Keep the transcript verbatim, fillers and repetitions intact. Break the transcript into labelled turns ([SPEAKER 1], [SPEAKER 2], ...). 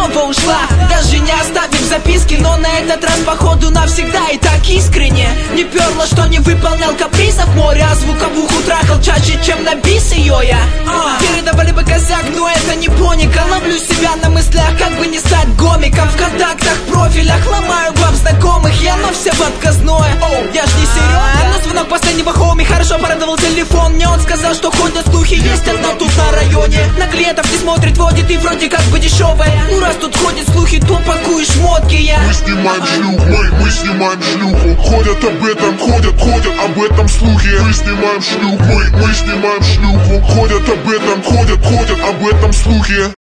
[SPEAKER 1] снова ушла. Даже не оставив записки, но на этот раз походу навсегда. И так искренне не перла, что не выполнял капризов море, а звуковуху трахал чаще, чем на бис ее я. Передавали бы косяк, но это не поника. Ловлю себя на мыслях, как бы не стать гомиком. В контактах, профилях ломаю глав знакомых, я на все в отказное. Оу, я ж не Серега. На звонок последнего хоми хорошо порадовал телефон. Мне он сказал, что ходят слухи, есть одна тут на районе. На клиентов не смотрит, водит и вроде как бы дешевая. Ну раз тут ходят слухи, то пакуешь шмотки я.
[SPEAKER 2] Мы снимаем шлюх, мы, мы снимаем шлюху. Ходят об этом, ходят, ходят об этом слухи. Мы снимаем шлюх, мы, мы снимаем шлюху. Ходят об этом, ходят, ходят об этом слухи.